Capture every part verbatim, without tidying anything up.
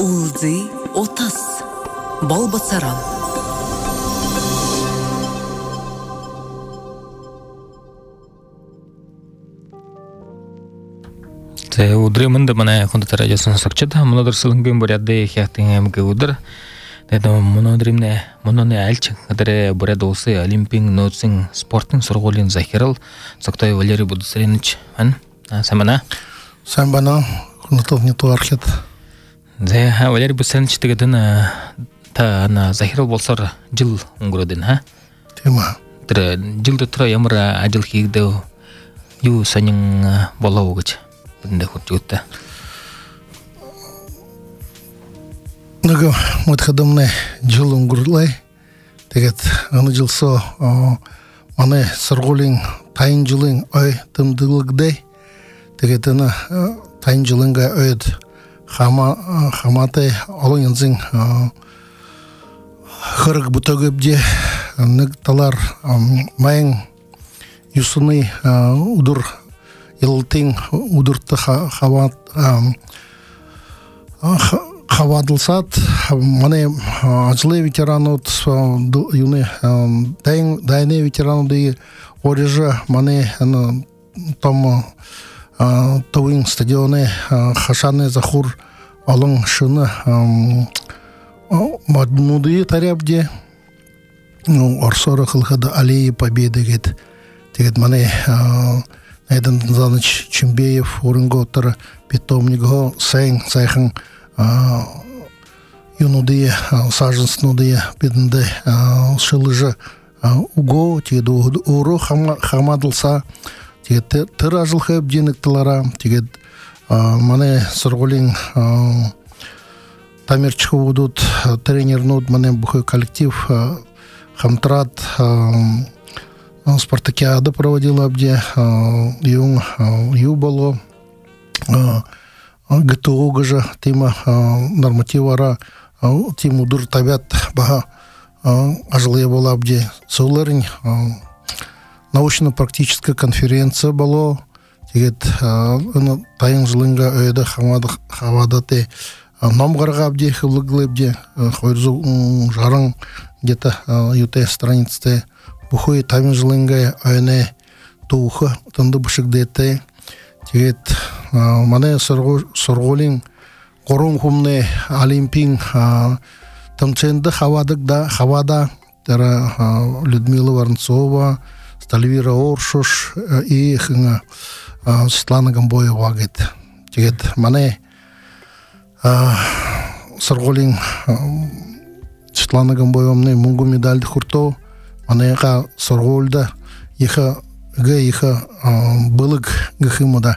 Улзы отас. Балбацаран. Те удримын да мана хонда радиосын сакчата мунадыр сылынгын бурядды хяктын эмге удыр. Те мунадримне мунаны альчик кадере буряд олсы олимпин ноцин спортын сургуулин захирал Соктой Валерий Будусаревич ан самана самбана хунатов не туархет. Зе Валерий Будусаревич тегеден та на захирал болсор жыл унгуроден ха. Тема. Тре жылды тура ямыра ажыл хигде ю санин болаугыч. Бинде хурчута. Нага мутхадамне жыл унгурлай. Тегет аны жылсо маны сыргулин тайын жылын ой тымдылыгдай. Тегет аны тайын жылынга ойд хама хаматы олон янзын хырык бутагыбде ныг талар майын юсуны удур Илтин удурты хават хавадылсат мане ажлы ветеранут юны дайны ветерану орежа мане там тауин стадионы хашаны захур алың шыны маднуды тарябде орсора хылхада аллеи победы гет тегет мане Эден Заныч Чумбеев, Уренготер, питомниго, Сейн, Сайхан, Юнудия, Саженснудия, Биденде, Шилыжа, Уго, Тиеду Уру, Хамадылса, Тиет Тиражыл Хэб Динекталара, Тиет Мане Саргулин, Тамирчху будут, тренер Нуд, Мане Бухой коллектив, Хамтрат, Спартакиада проводила где юн юбало ГТО гажа тема нормативара тему дур табят бага ажлые была где соларин научно-практическая конференция было тегет тайын жылынга өйда хамада хавадаты номгарга где хылыглы где хойрзу жарың где-то юте страницы Бухой тамин жылынга айне туха тынды бушык дете тегет мане сорголин корун хумне олимпин тамченды хавадык да хавада тара Людмила Воронцова, Стальвира Оршуш и Светлана Гамбоева гет тегет мане сорголин Светлана Гамбоева мне мунгу медаль хурто Манега соргольда иха га иха былык гхимода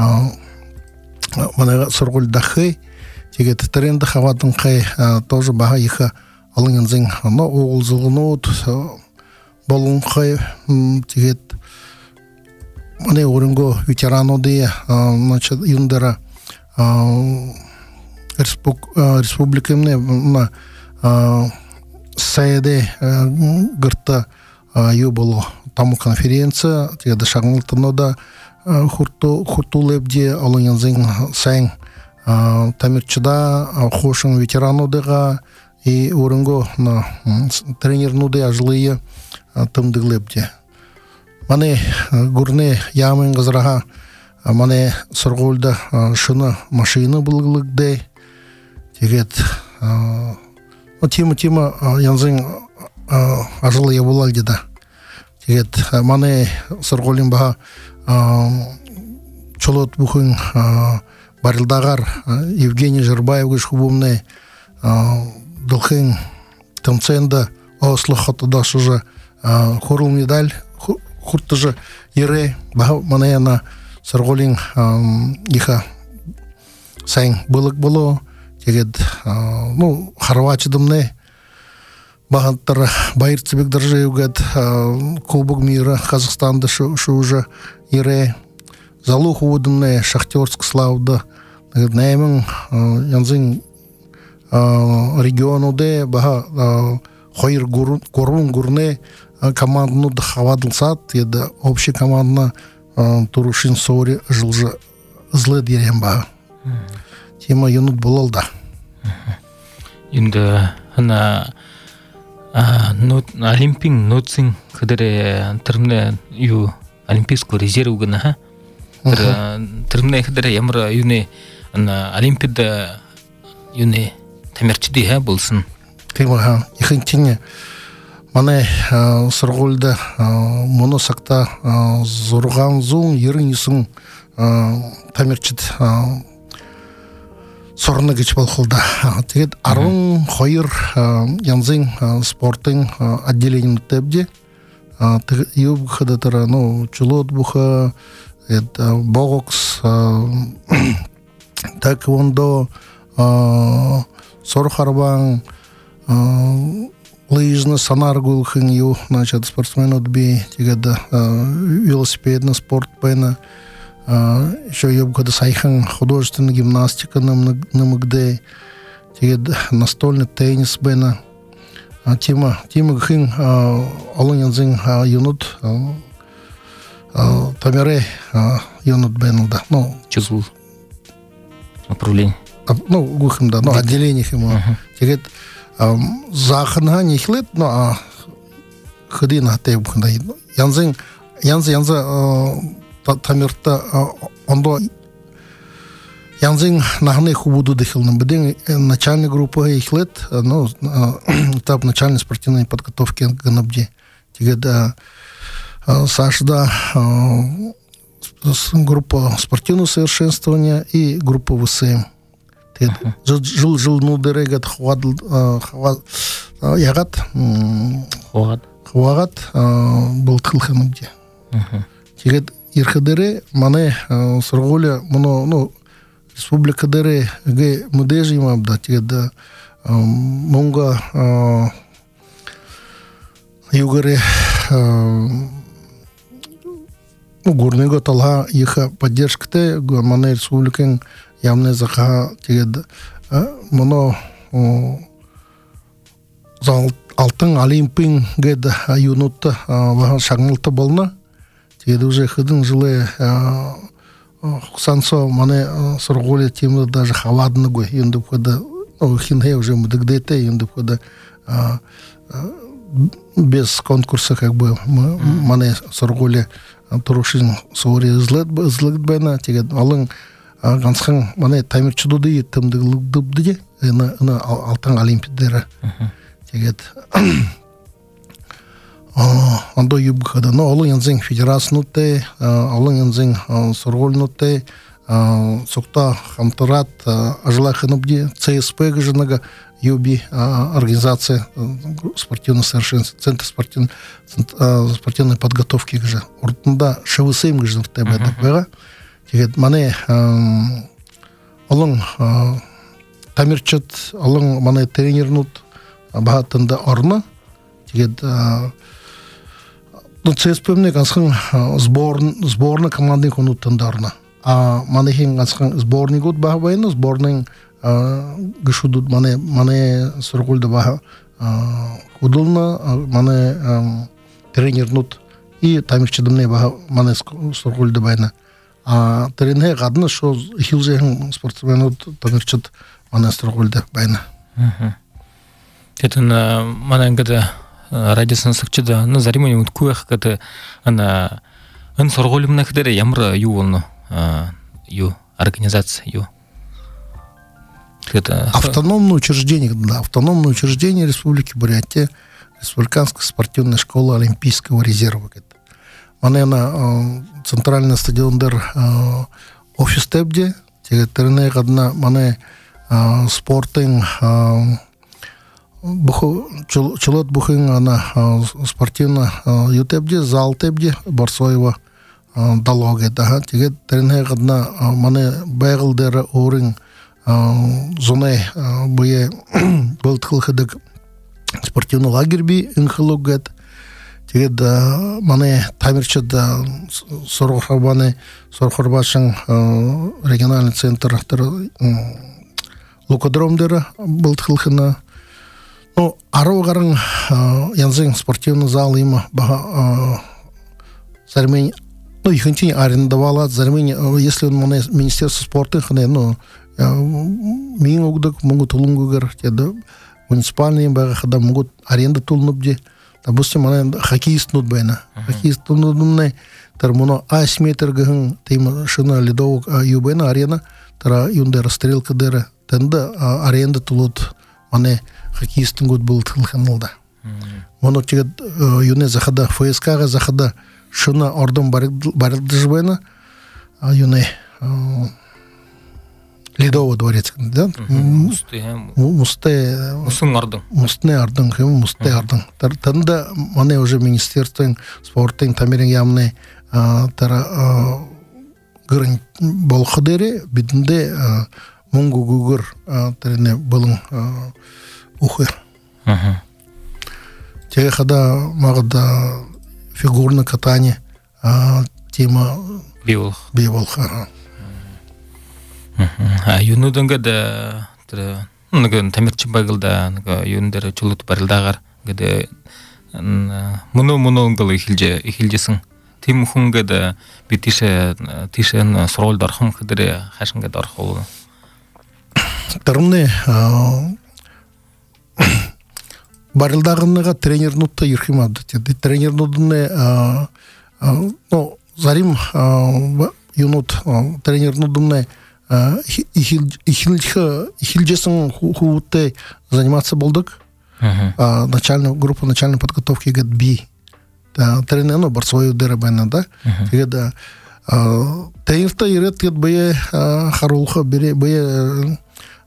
манега соргольда хэ тегет тренда хаватын хэ тоже бага иха алынзын но оголзылгынот болун хэ тегет мане орынго ветерану де значит юндара республикамне на Сайде гырта юболо таму конференция тегеда шагылтынода хурту хуртулебде алынзын сайн тамирчыда хошын ветеранудыга и орынго на тренернуды ажлые тымдыглебде мане гурне ямын гызрага мане соргулда шыны машина былгылыгде тегет Тима Тима янзын ажылы ебулалды да. Тегет мане сырголин баха чолот бухын барылдагар Евгений Жирбаев гыш хубумне дылхын тымценда ослы хотыда шужа хорул медаль хуртыжы ере баха мане яна сырголин иха сайн былык боло Тегет, ну, Хорватия багаттар байырцыбек Доржеевгат Кубок мира Казахстанда шу уже ире залух удымне Шахтерск славда наймын янзын региону де бага хойр горун гурне командну хавадылсат еді общий командна турушин сори жылжы злы дерем бага тема юнут болалда Инде ана олимпик ноцин кадере термне ю олимпийского резерву гына ха. Термне кадере ямар юне ана олимпиада юне тамирчиди ха болсын. Тема ха. Ихинчине мане сыргылда моно сакта зорган зун еринисин тамирчит сорны гэж болхолда. Тэгээд арван хоёр янзын спортын отделение төбде. Тэгээд юг хадатара ну чулот буха это бокс, таэквондо, сорхарбан, лыжный санар гулхын ю, значит спортсмен отби, тэгээд велосипедный спорт пена. Еще я бы сайхан художественная гимнастика на МГД, настольный теннис бена, тема тема гхин алонянзин юнут тамере юнут бена да, ну число направлений, ну гухим да, ну отделение ему, тегет заханга нихлет, ну ходина те бухна янзин янз янза тамирта ондо янзин нахне хубуду дехилным беден начальная группа ихлет, ну этап начальной спортивной подготовки ганабде. Тигеда сашда группа спортивного совершенствования и группа ВСМ. Жил жил ну дерегат хвад хвад ягат хвад хвад был тхилханабде. Тигед ирхадере мане сорголя моно ну республика дере ге мудежи мабда тигеда монга югаре ну горного талха иха поддержкте мане республикан ямне заха тигеда моно зал алтын олимпин геда юнутта шагналта болна. Это уже ходын жылы хусансо мане сорголя тем даже холодно гой юнду хода ну хинхе уже мудагдете юнду хода без конкурса как бы мане сорголя турушин сори злет злет бена тегет алын гансхан мане тамирчудуды тымдыгдыбды на на алтын олимпиадера тегет андо юбхада но олон янзын федерацнуте олон янзын сорголнуте сокта хамтарат ажлахыныбди ЦСП гыжынага юби организация спортивного совершенства центр спортивной спортивной подготовки гыжа ортунда ШВСМ гыжын в ТБ тегет мане олон тамирчат олон мане тренернут бахатында орна тегет ну ЦСПМне гансхан сборн сборная команды конуттандарна а манехин гансхан сборный год бахвайна сборный гышудут мане мане соргулда баха худулна мане тренернут и тамирчидымне баха мане соргулда байна а тренер гадна шо хилжен спортсменут тамирчид мане соргулда байна. Это на мане гада радиосын сакчыда ну заримани уткуях ката ана ан сорголумна кадере ямар ю волну ю организация ю это автономное учреждение да, автономное учреждение Республики Бурятия Республиканская спортивная школа Олимпийского резерва мане на центральный стадион дер офис тебде тегатерне гадна мане спортын буху чулот бухин она спортивно ютебде зал тебде Барсоева далоге да тиге тренер гадна мане байгылдер орын зоне бое болтхылхыдык спортивный лагерь би инхлугет тиге да мане тамирчада сорохабаны сорохорбашын региональный центр лукодромдера болтхылхына ну, арогарың янзын спортивный зал има баха зармень, ну, ихэнчи арендовала зармень, если он мане министерство спорта хне, ну, Мин угдык могут улунгугар теда муниципальный бага хада могут аренда тулнуп де. Допустим, она хоккеист нут байна. Хоккеист нутумне тар моно ас метр гын тема шина ледовок юбена арена тара юнде расстрелка дера тенда аренда тулут мане хоккеистин год был тылханалда. Моно тегет юне захада ФСК-га захада шина ордон барылды жбена юне Ледовый дворец, да? Мусте. Мусте. Мустың ардың. Мустне ардың, хем мусте ардың. Танда мане уже министерствен спорттың тамирен ямне тара гырын болхадере бидінде мунгу гугыр тарене болын ухыр. Теге хада магда фигурное катание тема биволх. Биволх. А юнудыңга да нугын тамирчи байгылда нуга юндер чулут барылдагар гede муну мунунгыл ихилже ихилжесин тим хунга да битише тишен срол дархым кыдыре хашынга дархол тарымны барылдагыныга тренер нутта ирхимады тренер нудны ну зарим юнут тренер нудны Ихильджесен хубутте заниматься болдык. Начальная группа начальной подготовки гет би. Тренер, ну, борцовой удары байна, да? Геда тренерта ирет гет бие харулха бере бие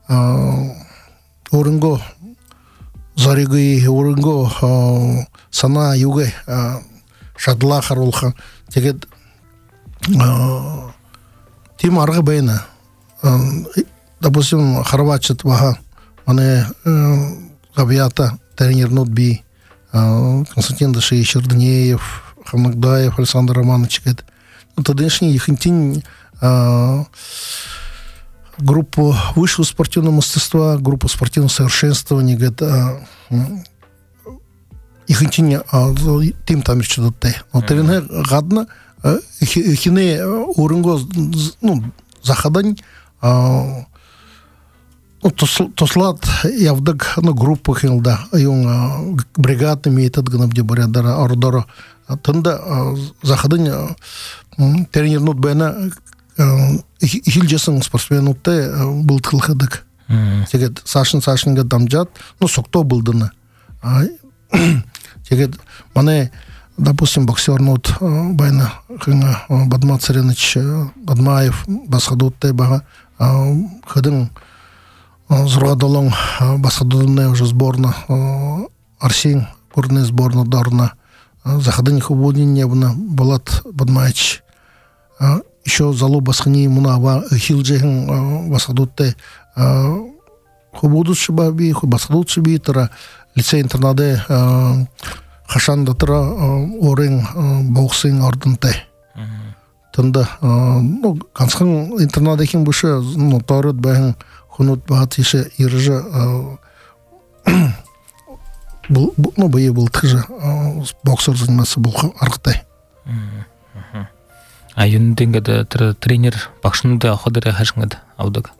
орынго зарыгы орынго сана юге шадла харулха. Гет тим арга байна. Допустим, Хорватчат вага, мане Гавията, тренер Нутби, Константин Даши, Черднеев, Хамнагдаев, Александр Романович. Тадешний ихантин группу высшего спортивного мастерства, группу спортивного совершенствования, ихантин тим там еще дотте. Но тренер гадна, ихине урынго, ну, заходань, ну, тослат явдак, ну, группу хилда, юн бригадный метод гнабди борядара ордора, тында заходань тренер нут бена хилджесен спортсмен нутте был тылхадык. Тегет Сашин Сашинга дамжат, ну, сокто булдыны. Тегет мане допустим, боксер нот байна хына Бадма Цареныч Бадмаев басхадут бага хадын зургадолон басхадудная уже сборна Арсен бурная сборна Дарна захадын хубудин небна Балат Бадмаевич еще залу басхани мунава хилджехин басхадут хубудут шибаби басхадут шиби тара лицей интернаде Хашанда тра орен боксинг ордынте. Тында, ну, канцхан интернадехин буше, ну, торот бахин хунут бахатише иржа, ну, бае был тыжа, боксер заниматься был аргтай. А юндингада тренер бакшында ходыре хашынгада аудага?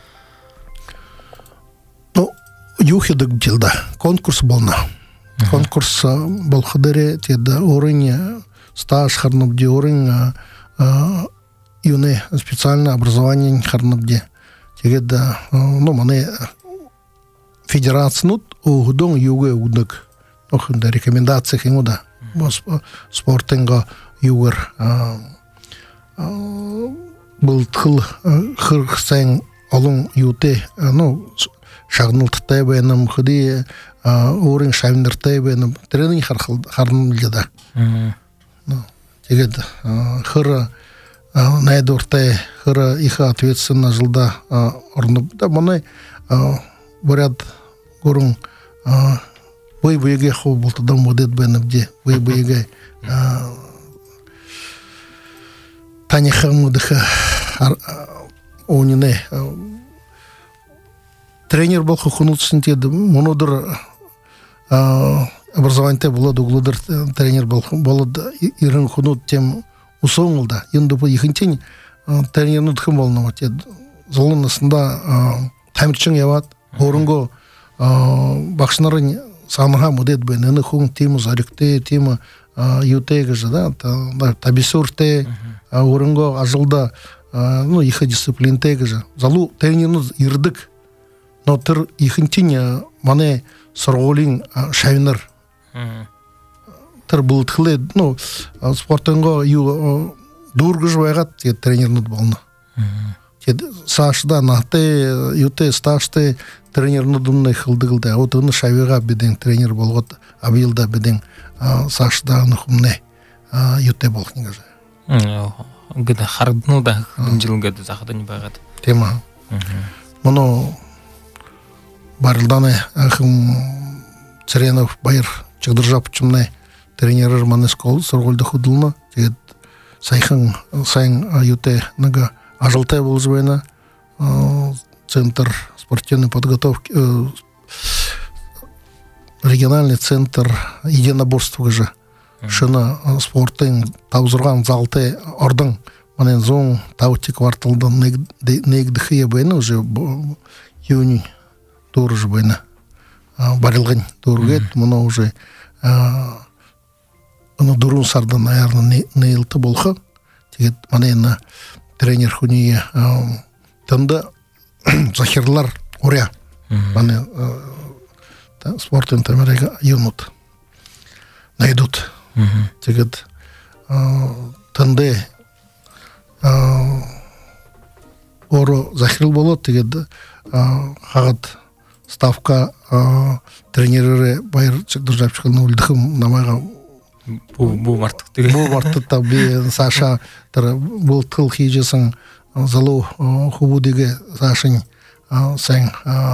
Ну, юхидык дилда, конкурс болна. Конкурс был ходере, теда орын стаж харнабди, орын юне специальное образование харнабди. Теда, ну, мане федерация нут угдон юге удак. Ох, да рекомендации химуда. Спортинга югер был тхыл хырхсен алун юте, ну, шагнул ттай нам ходи орын шавиндер ттай нам тренинг харнылда. Тегед хыра найдортай хыра иха ответственно жылда орнуп да мына боряд горун бой бойге хо болтадан модет бенебде бой бойге тани хамудха онине тренер был хунутсын теді монодыр образованиете было дуглудыр тренер был болды ирын хунут тем усоңылда енді бұл ихінтен тренер нутхым болнама теді золынысында тамирчин яват, орынго бақшынарын саныға мұдет бен, әні хуң тему зарикте, тему ютеге же, да, табисурте, орынго ажылда, ну, иха дисциплинтеге же. Залу тренерну ирдік, но тір ихынтин мане сұрғолин шавинар. Тір бұлтқылы, ну, спортынго ю дұргыж байғат, тренерну болны. Сашда нахты, юте сташты тренерну думны хылдығылды. Отығыны шавиға беден тренер болғат, абилда беден Сашда нұхымны юте болғын ғажы. Гыда хардыны да жылгады зақыда не бағады. Тема. Мұны барылданы әхім Церенов байыр чығдыржап чымны тренерер маны скол сұрғылды худылны. Сайхын сайын юте нага ажылтай болжбайна центр спортивной подготовки, региональный центр единоборства же. Шына спорттың таузырған залты ордың манен зоң таути кварталдан негдіхия байна уже юни дұрыж байна барылған дұргет, мұна уже ұны дұрын сардан, наверное, нейлті болға. Тегет манен тренер хуния танда захирлар оря мане спортын тамерега юнут найдут. Тегет танда оро захирил болот, тегет хагат ставка тренеры байыр чыкдыржап чыккан өлдүхüm намайга Бу мартык деген. Бу мартык та би Саша тар бул тыл хижесин залу хубу деге Сашин сен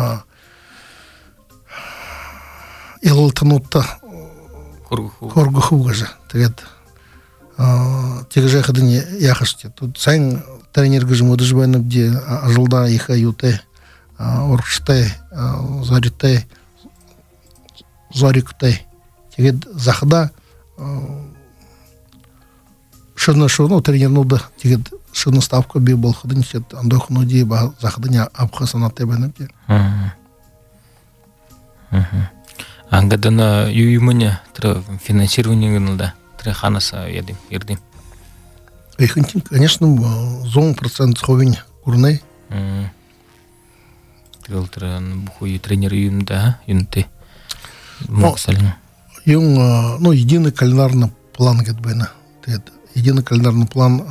илтынутта коргу хугажа. Тегет тегеже хадын яхаште. Тут сен тренергыжы модыжбайнып де ажылда иха юте оркште зарите зарикте. Тегет захда шыны шыны тренерну да тегет шыны ставка би бол хадын сет андохну ди ба захдыня абхасана тебенеп де. Ангадана юймуня тра финансирование гынылда тра ханаса едим ердим. Эхинтин, конечно, зон процент сховень курней. Тел тра бухуй тренер юнда юнты. Максалин. Yung, ну, единый календарный план гетбена. Единый календарный план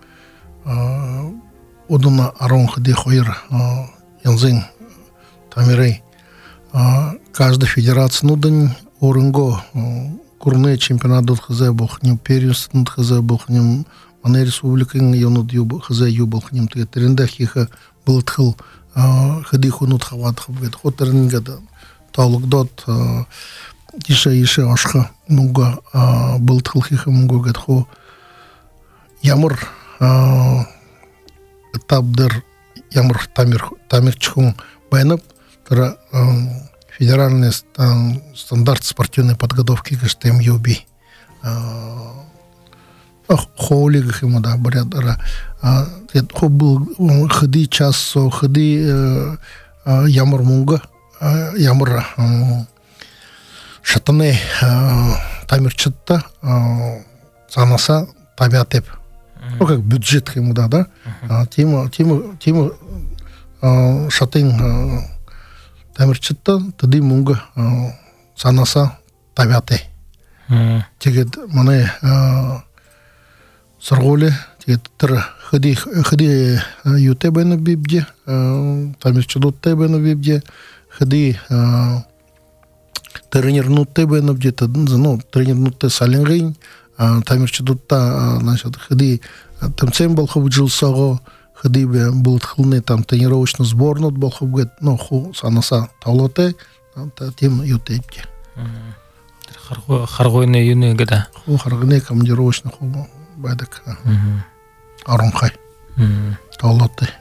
одна арон ходи хойр янзин тамирей. Каждая федерация ну день орынго курны чемпионат дот хз бохнем первенство дот хз бохнем ана республиканың януд юб хз юбохнем тегетерендах иха бултхыл ходи хунут хават хабет хотернгада талук дот Иша иша ашха мунга бултхыл хиха мунга гетхо ямыр этапдер ямыр тамир тамир чхун байнап тара федеральный стандарт спортивной подготовки кэштем юби хоулига химада барядара хо был ходи часо ходи ямыр мунга ямыр шатаны тамирчытта санаса табиатеп. Ну как бюджет ему да, да. Тема тема тема шатын тамирчытта тады мунга санаса табиате. Тегет мане сарголе тегет тыр ходи ходи ютебена бибде тамирчыдутта бена бибде ходи тренернутте бена где-то, ну, тренернутте салингейн, тамирчыдутта, значит, ходи, там цем был хоб джилсаго, ходи бе был тхлны там тренировочный сборный был хоб гет, ну, ху санаса талоте, тем ютепке. Харгойны юны гада. Ху харгойны командировочный ху байдак. Аронхай. Талоте.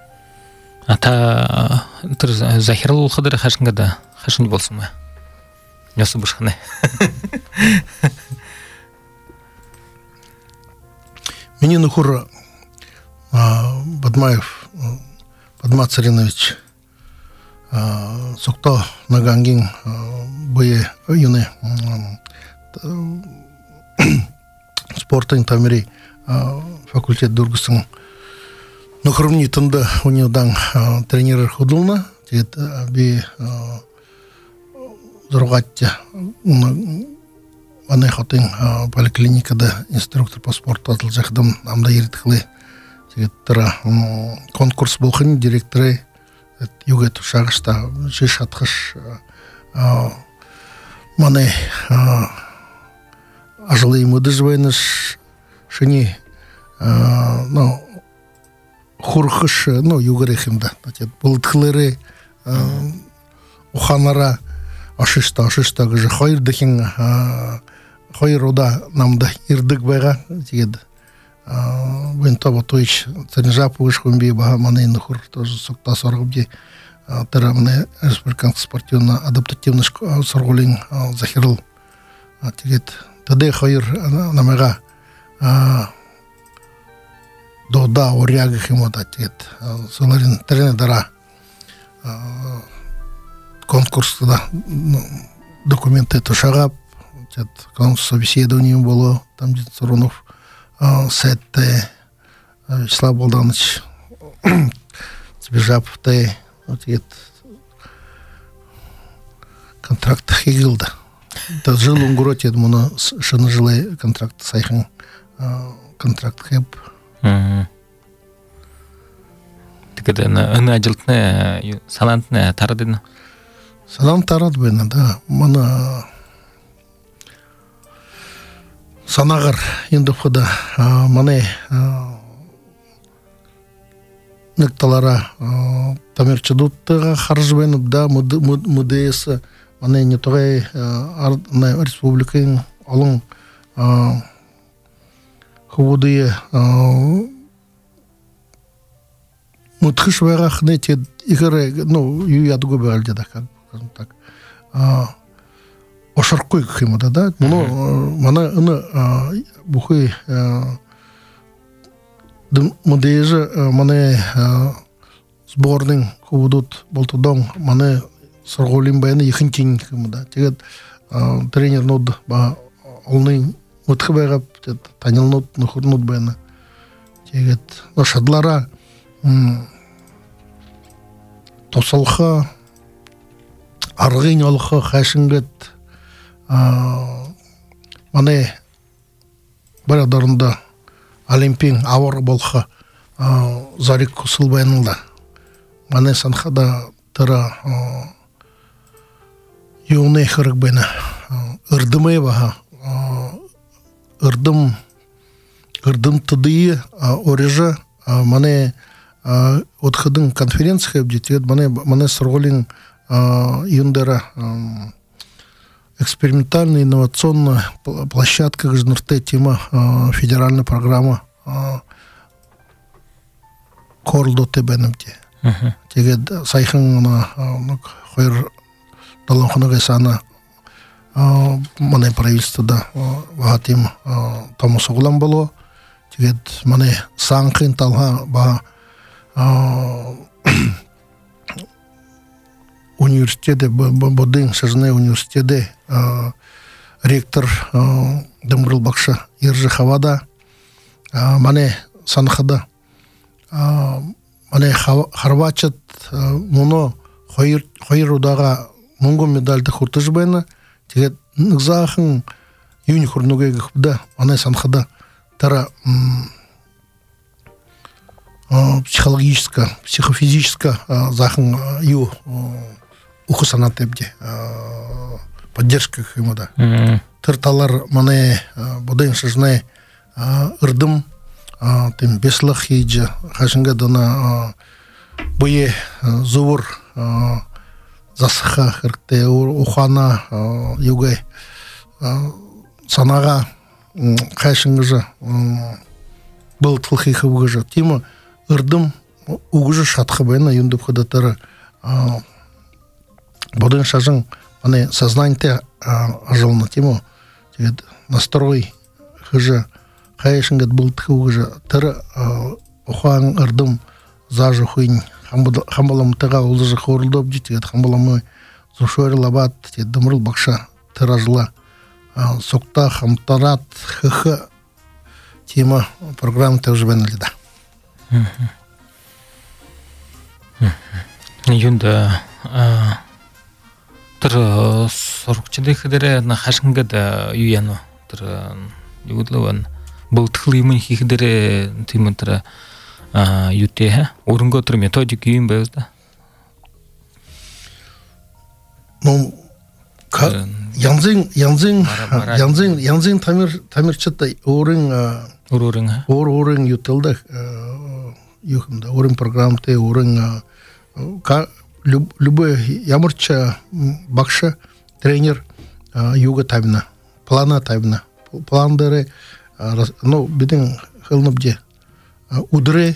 Ата тыр захирл хадыр хашын гада, хашын болсын ма? Ясы бушханы. Мне нахура Бадмаев Адмат Царинович сокто нагангин бые юны спортын тамири факультет дургусын нухрумни тында униодан тренер худулна тет би зургатя аны хотын поликлиникада инструктор по спорту атылжакдым амда иртхлы тет тара конкурс болхын директоры югет шагышта жеш атхыш мане ажлы мыдыжвайныш шыни ну хурхыш ну югрехимда тет бултхлыры уханара ашышта ашышта гыжы хайрдыхин хайрода намда ирдык байга тет Вен того тоич ценжап вышхумби бага мане нахур тоже сокта соргубди тера мане республиканский спортивно адаптативный соргулин захирл тигет таде хайр намега дода оряг химота тигет соларин тренер дара конкурс да документы то шагап тет конкурс собеседование было там где Соронов Сетте Вячеслав Богданович Сбежав те вот этот контракт хигилда. Да жил он городе, я думаю, что на жилой контракт сайхан контракт хеб. Так это на на ажилтне салантне тарадина. Салант тарадбена, да. Мана санагар енді хода мане некталара тамерчадуттыга харжбенып да мудесы мане не тогай на республиканың алың хубудые мутхыш вайгах не те игры ну юядгу бәлде да скажем так ошаркой кхимада да но мана ына бухой мудеже мане сборның хубудут болтудон мане сорголин байны ихинтин кхимада тегет тренер нод ба олны мутхы байгап танил нод нухур нод байны тегет шадлара тосалха аргын алха хашингет мане бір адарында олимпин ауыр болха зарик кусылбайнылда мане санхада тыра юны хырык байна ырдымай баха ырдым ырдым тыдые орежа мане отходың конференция бдетет мане мане сорголин юндера экспериментальная инновационная площадка гжнрте тема федеральная программа корлдо тебенемте тегед сайхан на хойр далонхонага сана мане правительство да ватим томосоглам было тегед мане санхин талха ба университете бодың сажне университете ректор Дымгырыл Бакша Иржи Хавада мане санхада мане харвачат муно хойр удага мунго медальды хуртыжбайна тегет ныкзахын юни хурнуге гыхбда мане санхада тара психологическая психофизическая захын ю ухусанат эбде поддержка ему да тырталар мане боден шажне ырдым тем беслах хиджа хашинга дана бое зур засха хырте ухана югай санага хашингажа был тылхи хыбгажа тима ырдым угужа шатхы байна юндып ходатары боден шажың ане сознание ажылна тему тегет настрой хыжа хайшынгат был тхугажа тыр ухаң ырдым зажу хуйн хамбаламтыга улжы хорулдоп житет хамбаламы зушор лабат дымрыл бакша тиражла сокта хамтарат хх тема программа тоже бенлида. Юнда тыр сорокчыды хидере на хашингада юяно тыр юдлован бултхлимын хидере тиментра юте орынго тыр методик юин безда. Ну янзин янзин янзин янзин тамир тамирчата орын орын ор орын ютылда юхмда орын программте орын любой ямурча бакша тренер юга табина плана табина пландары ну бидин хылныбде удре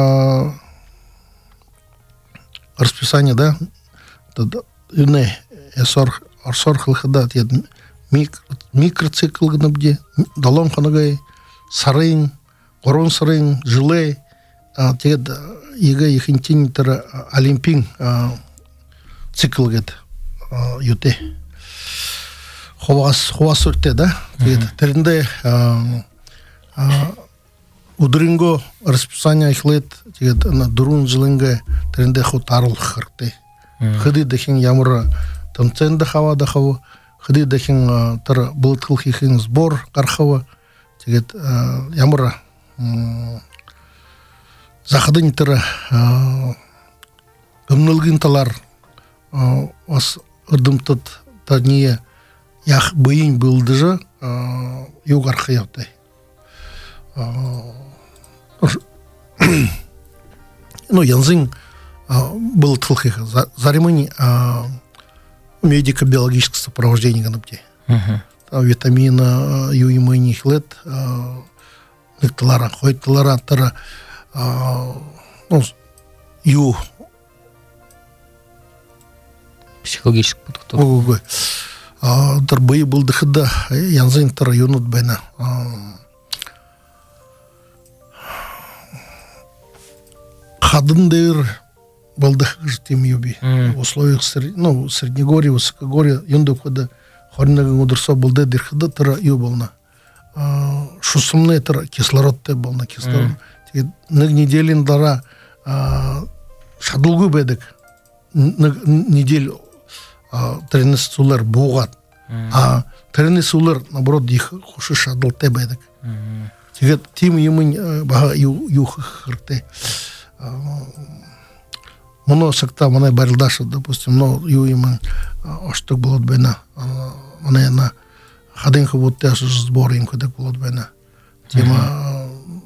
расписание да не эсор арсор хылхада тед микроцикл гныбде далом ханагай сарың корон сарың жиле тед ига ихинтин тер олимпин цикл гет юте ховас ховас урте да тед теринде удринго расписание ихлет тед на дурун жилинге теринде хотарл хырте хыды дахин ямура танценда хава да хава хыды дахин тер бултхыл хихин сбор кархава тед ямура Захадын тыры өмнілгін талар ос ұрдымтыд тадния ях бұйын бұлды жа юг арқы яутай. Ну, янзын был тылхиха. Заримыни медико-биологическое сопровождение ганапте. Витамина юимыни хлет некталара, хойталара тара ну, ю психологический подготовка. Дарбы был дыхда, янзын тара юнут бена. Хадын дейр был дыхж тем юби. В условиях ну, Среднегорья, Высокогорья, юнду хода хорнаган удырса был дейр хада тара ю болна. Шусумный тара кислород те болна кислород. Нэг неделин дара шадулгу бедек недель тренис сулар бугат а тренис сулар наоборот их хуши шадул те бедек тигет тим юмын бага ю хырте моно сакта мана барилдаша допустим но ю юмын оштук болот бена мана на хадин хобот те сбор им кодек болот бена тема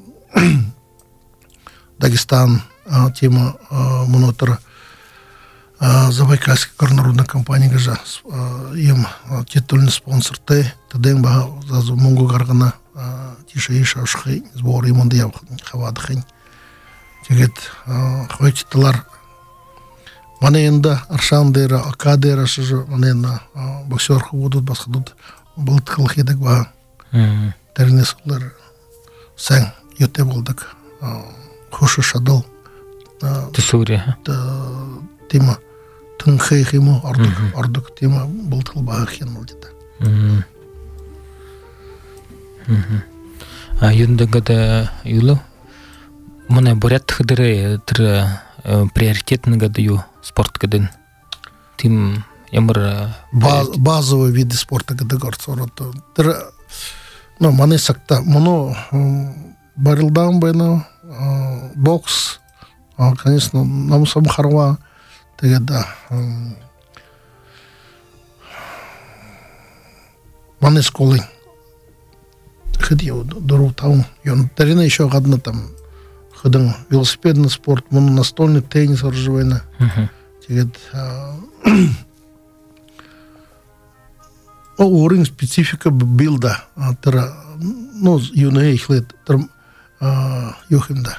Дагестан, тема монотор Забайкальская горнорудная компания гажа им титульный спонсор те таден ба за монгол гаргана тише иша ушхи сбор им онда хавадхин тигет хватитлар маненда аршандера акадера шажу манена боксер худут басхудут булткыл хидак ба тернесулар сан юте болдак Хуша шадал. Тесурия. Тема тынхай химо ардук ардук тема болтыл бахин болдита. А юндагада юлу мына бурят хыдыры тыр приоритетный гады ю спорт гадын. Тим ямар базовый виды спорта гады горцорото. Тыр ну маны сакта моно барилдан байна бокс, конечно, нам сам харва, тогда маны школы ходил дору там, и он тарина еще одна там ходил велосипедный спорт, настольный теннис оружейный, тогда уровень специфика билда, тера ну юные их лет Юхимда.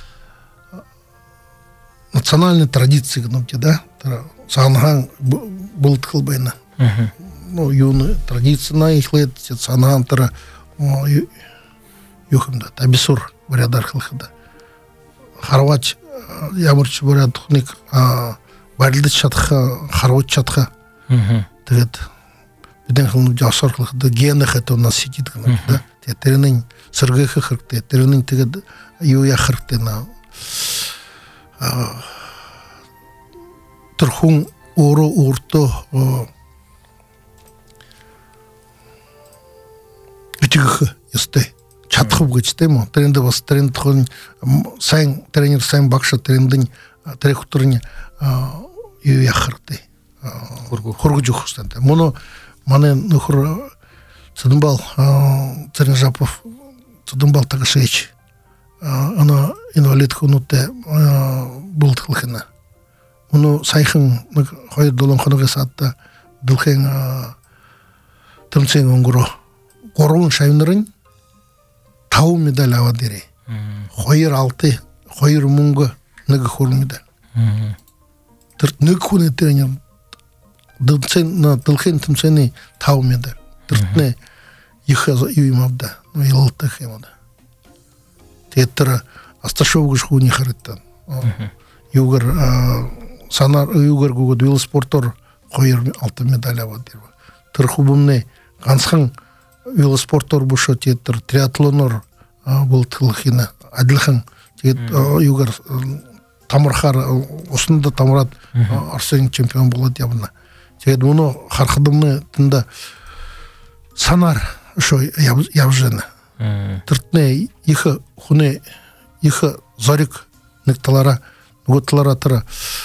Национальные традиции, ну, да, Санхан был тхлбейна. Ну, юные традиции на их лет, Санхан, тара, Юхимда, Табисур, вариадар хлхада. Харвач, ямарч борядхник барилдыч чатха харвот чатха тэгээд бидэн хүн жасарлах да гены хат у нас сидит гэнэ да тэрний сэргэх хэрэгтэй тэрний тэгээд юу яах хэрэгтэй на тэр хүн өөрөө өөртөө итгэх ёстой чадах гэж тийм үү тэрэнд бас тэрэнд хүн сайн тренер сайн багш тэрэнд трехтурны юу яах хэрэгтэй хургуж өгөх хэрэгтэй моно манай нөхөр Цэдэмбал Цэрэнжапов Цэдэмбал тагшээч ана инвалид хүнүүтэй булдгалах нь моно сайхан нэг хоёр долоон хоногоос ада дулхэн тэмцээн өнгөрөө гурван шавнарын тав медаль аваад ирээ. Хоёр алты, хоёр мөнгө, нэг хөр медаль. Тэр нэг хүн тренер дэмцэн на дулхэн тэмцээний тав медаль. Тэртнээ их юу юм авда. Ну ялтах юм да. Тэр Асташов гэж хүний харагдсан. Юугар санаар юугар гүгд велоспортоор хоёр алты медаль аваад ирв. Тэр хубомны ганцхан велоспортоор бушоо тэр триатлоноор бултгалхина адилхан тэгээд юугар тамархаар уснда тамраад Орсын чемпион болоод явна. Тэгээд мөн хархдамны тэнда санаар шо явжна. Тэртнээ их хүнээ их зориг нэг талаараа нөгөө талаараа тэр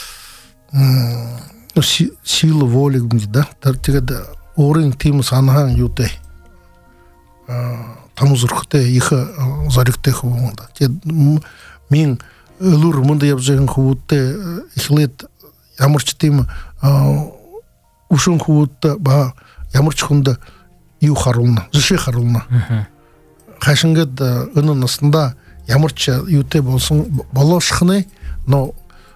сила воли гэдэг да. Тэр тэгээд өөрийн тим санаан юутэй таму зурхтай их зоригтой хүн да. Тэгээд мин лур мунд явжсэн хүмүүстээ эхлээд ямар ч тийм ушин хүмүүст ба ямар ч хүнд юу харуулна, зэшээ харуулна. Хашингад өнөө наснда ямар ч юутэй болсон болоошхны но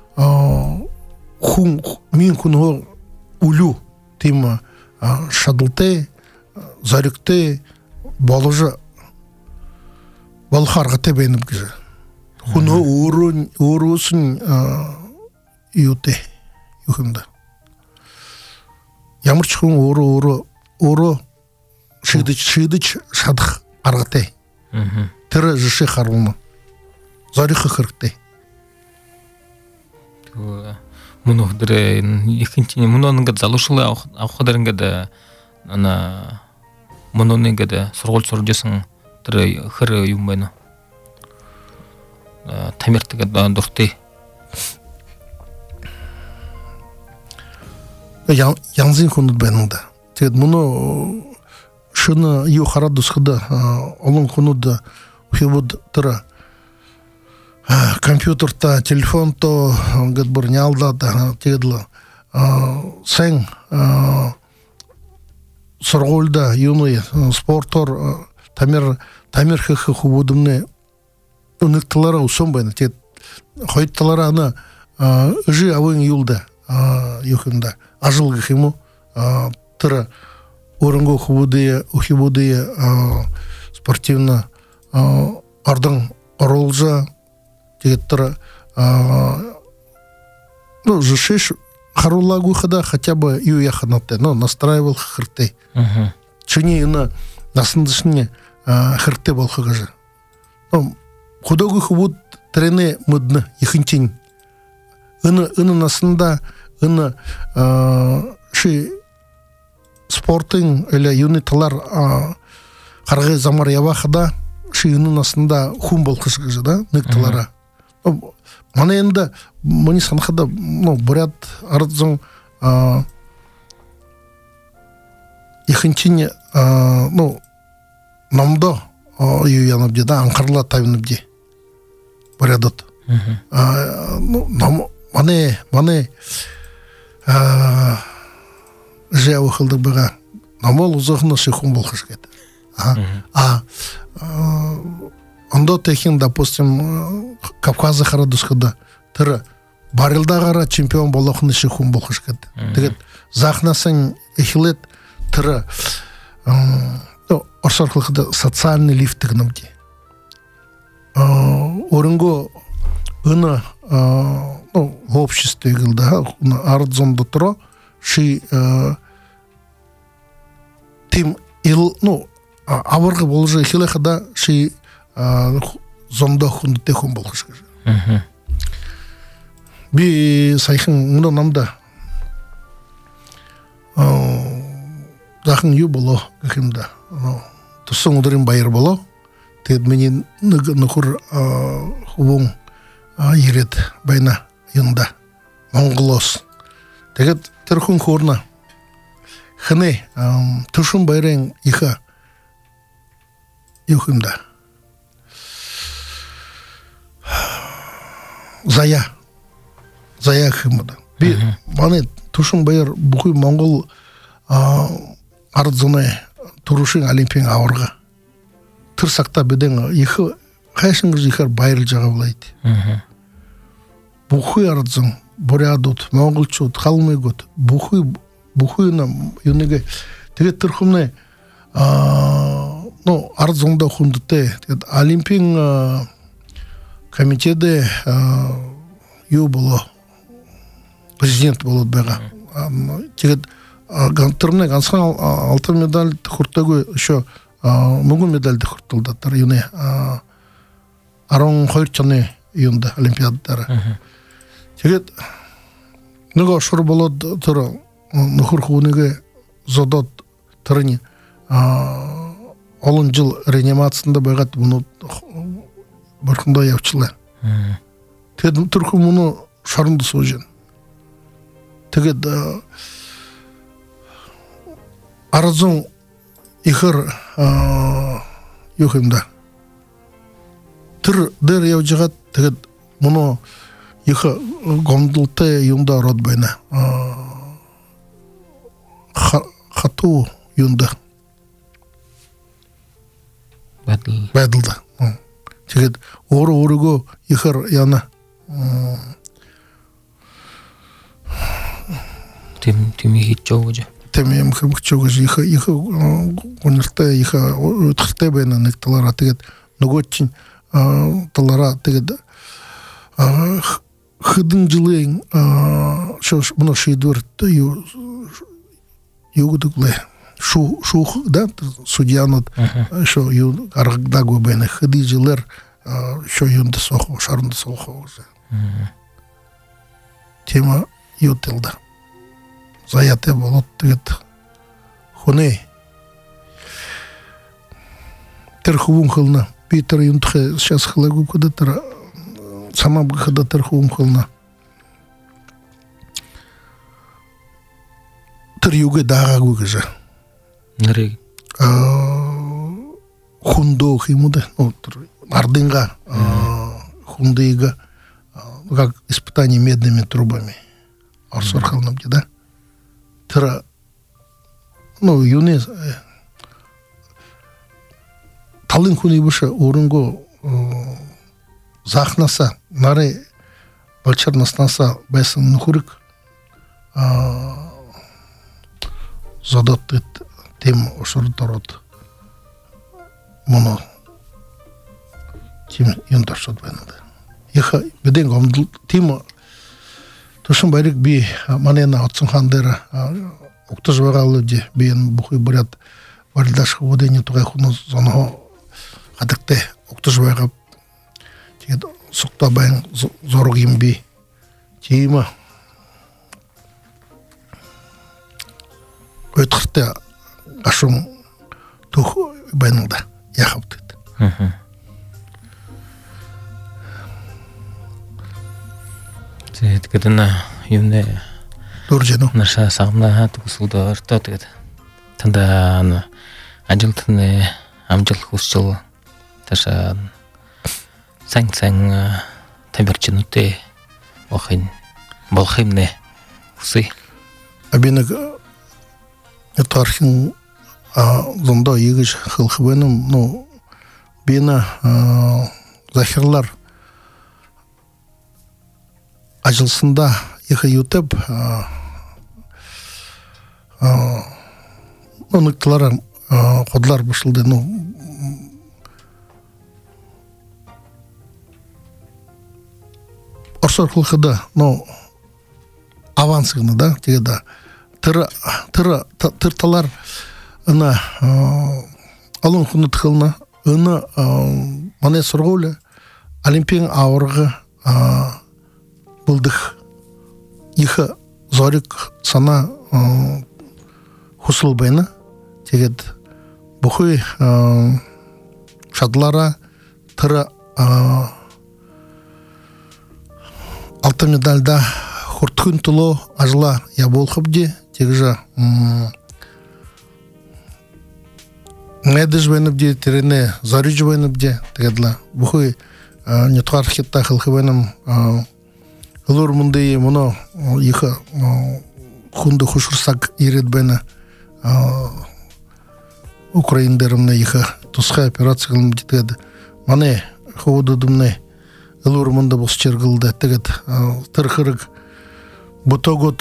хүн мин хүн үлүү тийм шадалтай зоригтой болж болох аргатай байна гэж. Хүн өөрөө өөрөөс нь юутэй юу юм да. Ямар ч хүн өөрөө өөрөө өөрөө шийдэж шийдэж шадах аргатай. Тэр жишээ харуулна. Зорих хэрэгтэй. Мөн өдөр ихэнх мөн ингээд залуушглаа авах дээр ингээд ана мөн ингээд сургууль сурж исэн тэр хэр юм байна. Тамирт гэдэг дуртай. Я янзын хүн байна да. Тэгээд мөн шин юу хараад усхад олон хүнүүд хөвд тэр компьютерта телефонто ингээд бүр няалдаад тэгээд л сэн сургуульда юуны спортоор тамир тамир хэх хүмүүдмнэ нэг талаараа усан байна. Тэгээд хоёр талаараа ана жи авын юлда юхэнда ажил гэх юм уу тэр өрөнгө хөвдөө өхибүдээ спортивна ардан оруулжа тэгээд тэр ну жишээ харуулаагүй хада хотя бы юу яханаттай но настраивал хэртэй чиний энэ насандшны хэртэй болох гэж ну худогүй хөвд тренэ модны ихэнчин энэ энэ насанда энэ ши спортын или юуны талар харгай замар явахда ши энэ насанда хүн болох гэж да нэг талаараа манай энэ миний санахада ну бурят ардзон ихэнчин ну номдо юу янабди да анхарла тавнабди бурядот ну ном манай манай а жаа ухалдаг байгаа намол узохно шихун болох гэдэг а ондо техин допустим Кавказа харадусхада тэр барилдагаараа чемпион болох нь шихун болох гэдэг тэгээд захнасан эхлээд тэр орсорлоход социальный лифт гэнэмди өрөнгө Гына ну в обществе гылда арзонда тұра ши тим ил ну авырғы болжы хилехада ши зонда хунды техун болғыш. Би сайхын мұны намда жақын ю боло кахимда тұсын ұдырын байыр боло тед менен нұқыр хубун ерет байна юнда монголос тегет терхун хорна хне тұшын байрен иха юхимда зая зая химда би мане тұшын байыр бұхи монгол арзуны турушин олимпиан ауырға тұрсақта беден иха хайшыңыз ихар байыр жаға болайды. Бухуй арзун, бурядут, монголчут, халмыгут, бухуй, бухуй нам юниге. Теге тұрхымны, ну, арзунда хундыте, олимпиан комитеде ю боло, президент болот бега. Теге гантырны, гансан алтын медаль хуртагы, еще мүгін медальді хуртылдаттар, юни арон хойрчаны юнда олимпиадалары. Тегет нуга шур болот тұры нухур хуниге зодот тұрыны олон жыл реанимациясында байгат мұны бұрқында явчылы. Тегет тұрқы мұны шарынды сожен. Тегет арзун ихыр юхимда. Тыр дер явжығат тегет мұны ихы гомдылты юнда род байна. Хату юнда. Бәділ. Бәділда. Тегет оры-орыго ихыр яна. Теми хит чоғы жа. Теми хит чоғы жа. Ихы ихы гонырты ихы өтқырты байна некталара тегет ноготчин талара тегет хыдын жылың мұны шейдур югудыглы шух да судьянот шо ю аргда губены хыды жылыр шо юнды соху шарынды соху тема ютылды заяты болот тегет хуне терхувун хылна Питер юнтхе сейчас хлагу куда-то сама бы когда-то хумхлна. Тер юге дага гугежа. Нари. Хундо химуде, ну, ардынга, хундыга, как испытание медными трубами. Арсорхалнам да? Тера, ну, юне талын хуни быша орынго захнаса наре балчарнаснаса байсын нухурик задаттыт тем ошорторот моно тем юнтаршот бенады иха беден гомдл тем тушын байрик би манена отсын хандера уктаж багалы де бен бухуй бурят вальдаш худени тугай хуну зоно адыкте уктаж багап тегет сукта байын зоруг имби тима өткірте ашым тух байныңда яхап деді. Тегет кедена юнде Дуржену. Наша сағымда тұқысылды ұрта тегет. Танда ажылтыны амжыл хусчыл таша сәң-сәң табирчин үтте оқин болхимне хусы. Абинак тархин зонда егіш хылхыбеным, ну, бина захирлар ажылсында ехай ютып, ну, нықтылар қодлар бұшылды, ну, орсор кылкыда но авансыгны да тегеда тыр тыр тырталар ына алын хуны тылна ына мане сургуле олимпиан авыргы булдых их зорик сана хусулбайна тегед бухуй шадлара тыра алтын медальда хуртхын туло ажла я болхабди тегжа медж бенбди терене зарыж бенбди тегедла бухуй не твархитта хылхыбенам лур мунды моно их хунду хушурсак иредбена украиндерымна их тусха операция кылып дитеді мане ховудудумне лур мунда бос чергылды тегет тырхырык бутогот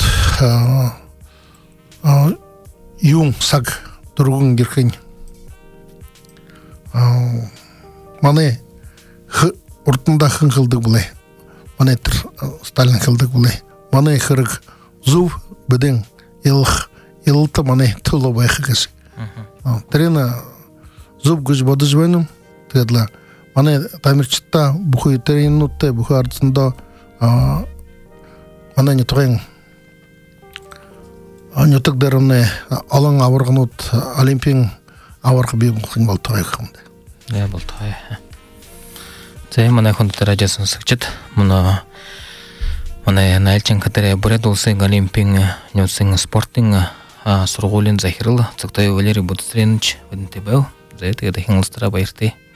юң сак тургун гирхин мане уртында хын кылдык булай мане тыр Сталин кылдык булай мане хырык зув беден илх илта мане туло байхыгыс трена зуб гуз бодуз венум тедла мане тамирчитта бухуй теринутте бухуй артында мане не тоген анютык дерне алың авыргынут олимпиан авыргы бим кын болтойгымды я болтой Цей мане хонда радиосын сыкчет мына мана нальчин катере бурят олсы олимпиан нёсың спортинг сургулин захирыл цыктай Валерий Будстренович вднтб за это я дохинлстара байрты